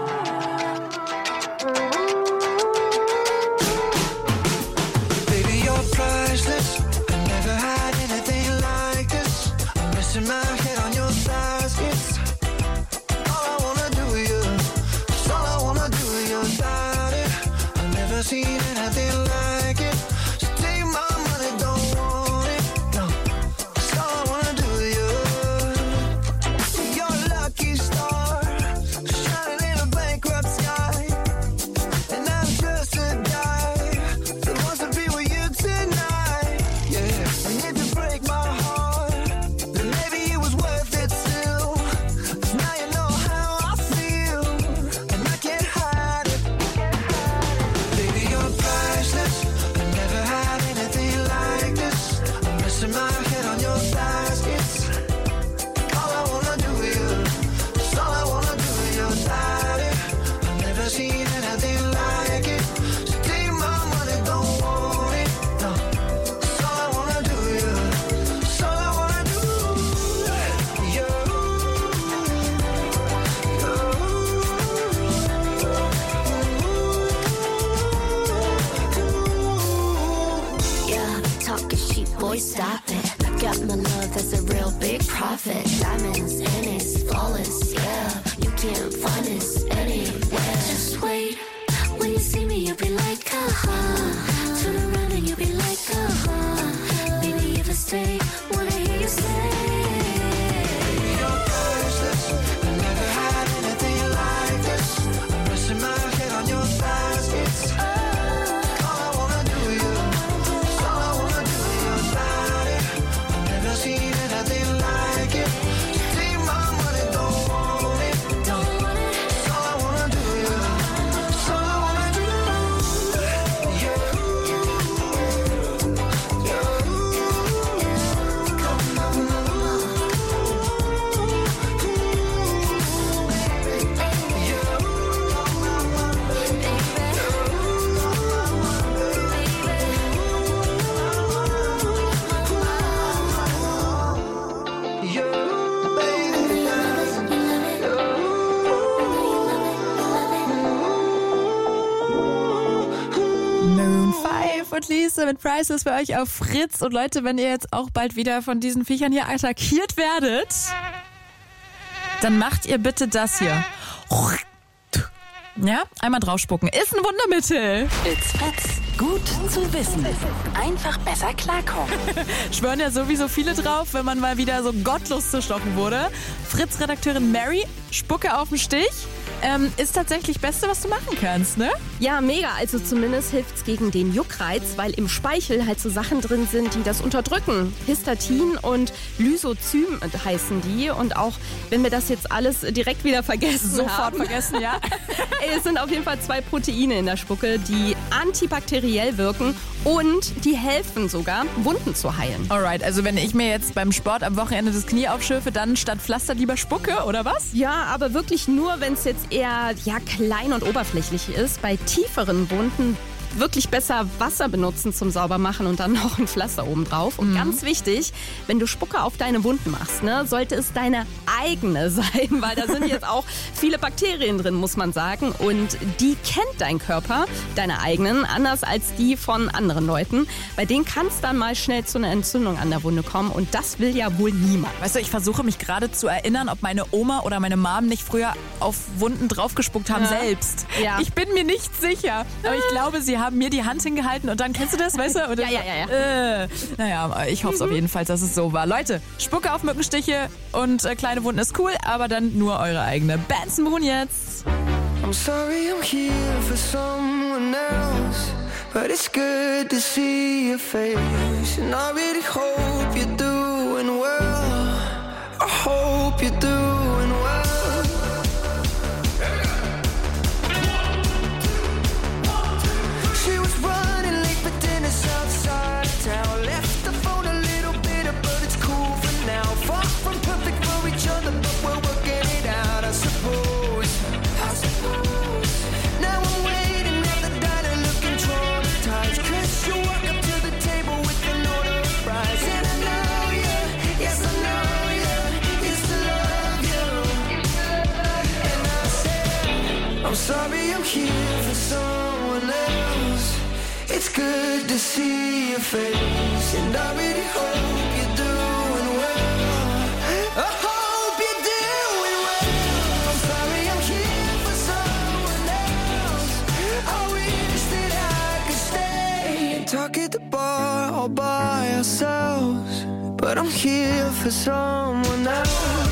Baby, you're priceless. I never had anything like this. I'm resting my head on your thighs. It's all I wanna do with you. It's all I wanna do with your body. I've never seen anything like it. So take my money, don't want it. No, it's all I wanna do with you. You're a lucky star, shining in a bankrupt sky. And I'm just a guy that wants to be with you tonight. Yeah, and if you break my heart, then maybe it was worth it still. 'Cause now you know how I feel, and I can't hide it. Baby, you're priceless. I never had anything like this. I'm resting my head on your thighs. It's all I wanna do with you. It's all I wanna do with your body. I've never seen anything like it. So take my money, don't want it. No, it's all I wanna do with you. It's all I wanna do. You. Yeah, talking cheap, boy, stop it. I got my love, that's a real big profit. Diamonds, pennies, flawless, yeah. You can't find this anywhere. Just wait, when you see me, you'll be like, turn around and you'll be like, baby, if I stay, wanna hear you say. You're priceless. I never had anything like this. I'm resting my head on your thighs. It's all I wanna do with you. It's all I wanna do with your body. I've never seen anything like it. So take my money, don't want it. It's all I wanna do with you. It's all I wanna do. Maroon 5 und Lisa mit Priceless für euch auf Fritz. Und Leute, wenn ihr jetzt auch bald wieder von diesen Viechern hier attackiert werdet, dann macht ihr bitte das hier. Ja, einmal draufspucken. Ist ein Wundermittel. It's Fritz. Gut zu wissen. Einfach besser klarkommen. Schwören ja sowieso viele drauf, wenn man mal wieder so gottlos zerstochen wurde. Fritz-Redakteurin Mary, Spucke auf den Stich. Ist tatsächlich das Beste, was du machen kannst, ne? Ja, mega. Also zumindest hilft's gegen den Juckreiz, weil im Speichel halt so Sachen drin sind, die das unterdrücken. Histatin und Lysozym heißen die. Und auch wenn wir das jetzt alles direkt wieder vergessen Sofort vergessen, ja. Es sind auf jeden Fall 2 Proteine in der Spucke, die antibakteriell wirken und die helfen sogar, Wunden zu heilen. Alright, also wenn ich mir jetzt beim Sport am Wochenende das Knie aufschürfe, dann statt Pflaster lieber Spucke, oder was? Ja, aber wirklich nur, wenn es jetzt eher klein und oberflächlich ist. Bei tieferen Wunden wirklich besser Wasser benutzen zum Saubermachen und dann noch ein Pflaster oben drauf. Und ganz wichtig, wenn du Spucke auf deine Wunden machst, ne, sollte es deine eigene sein, weil da sind jetzt auch viele Bakterien drin, muss man sagen. Und die kennt dein Körper, deine eigenen, anders als die von anderen Leuten. Bei denen kann es dann mal schnell zu einer Entzündung an der Wunde kommen und das will ja wohl niemand. Weißt du, ich versuche mich gerade zu erinnern, ob meine Oma oder meine Mom nicht früher auf Wunden draufgespuckt haben selbst. Ja. Ich bin mir nicht sicher, aber ich glaube, sie haben mir die Hand hingehalten und dann, kennst du das, weißt du? Oder Ja. Naja, ich hoffe es auf jeden Fall, dass es so war. Leute, Spucke auf Mückenstiche und kleine Wunden ist cool, aber dann nur eure eigene. Benson Moon jetzt. I'm sorry I'm here for someone else, but it's good to see your face. And I really hope you're doing well. I hope you're doing well. She was running late for dinner outside town. I'm sorry I'm here for someone else. It's good to see your face, and I really hope you're doing well. I hope you're doing well. I'm sorry I'm here for someone else. I wish that I could stay and talk at the bar all by ourselves, but I'm here for someone else.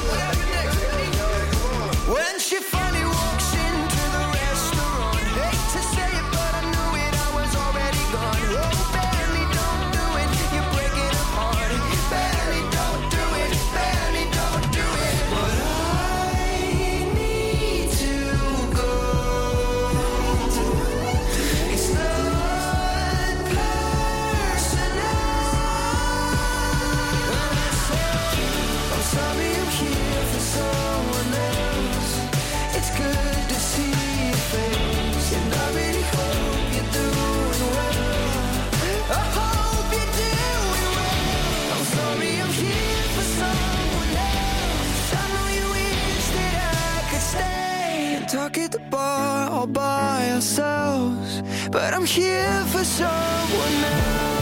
When she finally walks into the restaurant, hate to say it, but I knew it, I was already gone. Oh, barely don't do it, you're breaking apart. Barely don't do it, barely don't do it. But I need to go. It's not personal. I'm sorry I'm here for someone else. It's good to see your face, and I really hope you're doing well. I hope you're doing well. I'm sorry I'm here for someone else. I know you wish that I could stay and talk at the bar all by ourselves, but I'm here for someone else.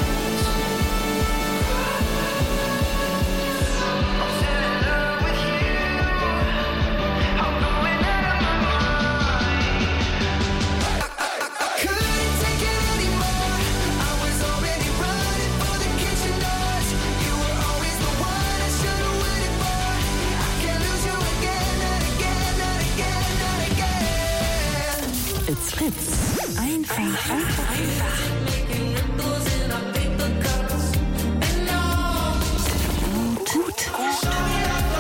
It's Fritz. Einfach. Gut.